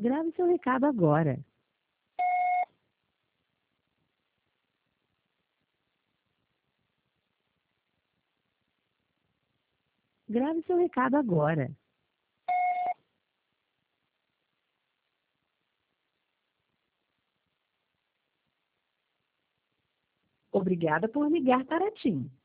Grave seu recado agora. Grave seu recado agora. Obrigada por ligar para a TIM.